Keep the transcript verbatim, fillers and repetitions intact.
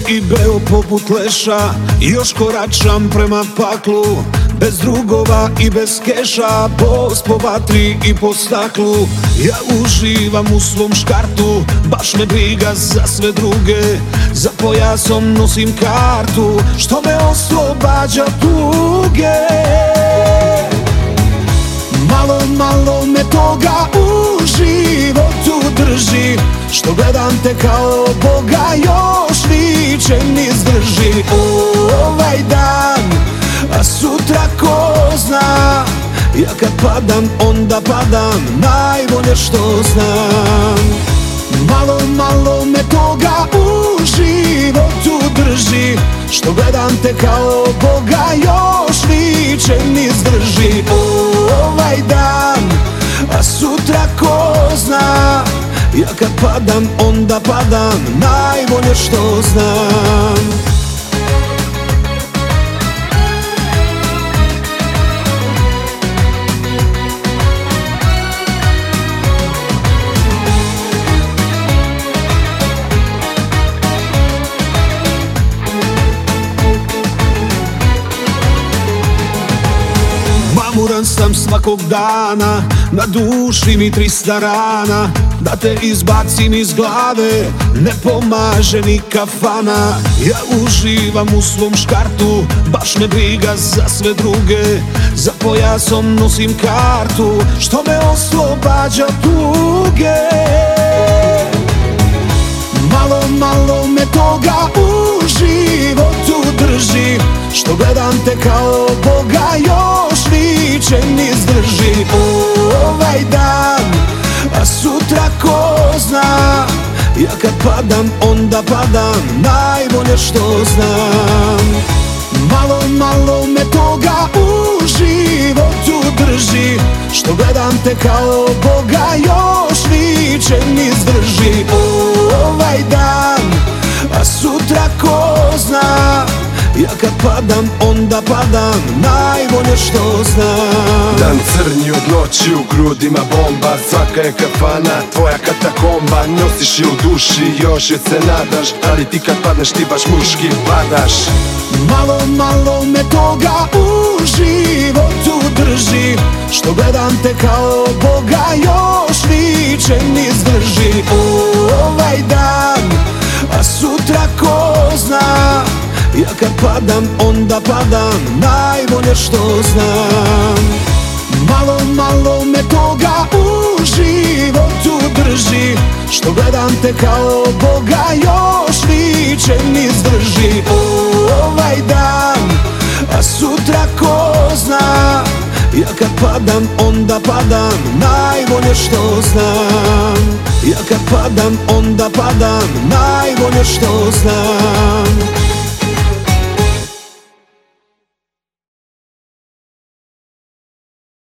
i beo poput leša, još koračam prema paklu, bez drugova i bez keša, bos po vatri i po staklu. Ja uživam u svom škartu, baš me briga za sve druge, za pojasom nosim kartu, što me oslobađa tuge. Malo, malo me toga u životu drži, što gledam te kao Boga, još vičem izdrži. Ovaj dan, a sutra ko zna, ja kad padam, onda padam najbolje što znam. Malo, malo me toga u životu drži, što gledam te kao Boga, još vičem izdrži. Ovaj dan, a sutra ko zna, ja kad padam, onda padam najbolje što znam. Mamuran sam svakog dana, na duši mi trista rana, da te izbacim iz glave, ne pomaže ni kafana. Ja uživam u svom škartu, baš me briga za sve druge, za pojasom nosim kartu, što me oslobađa tuge. Malo, malo me toga u životu drži, što gledam te kao Boga, još vičem izdrži. Ovaj dan, a sutra ko zna, ja kad padam, onda padam najbolje što znam. Malo, malo me toga u životu drži, što gledam te kao Boga, još vičem izdrži. Ovaj dan, a sutra ko zna, ja kad padam, onda padam najbolje što znam. Dan crnji od noći, u grudima bomba, svaka je kafana tvoja katakomba. Nosiš je u duši, još je se nadaš, ali ti kad padneš ti baš muški padaš. Malo, malo me toga u životu drži, što gledam te kao Boga, još vičem izdrži. Ovaj dan, a sutra ko zna, ja kad padam, onda padam najbolje što znam. Malo, malo me toga u životu drži, što gledam te kao Boga, još vičem izdrži. Ovaj dan, a sutra ko zna, ja kad padam, onda padam najbolje što znam. Ja kad padam, onda padam najbolje što znam.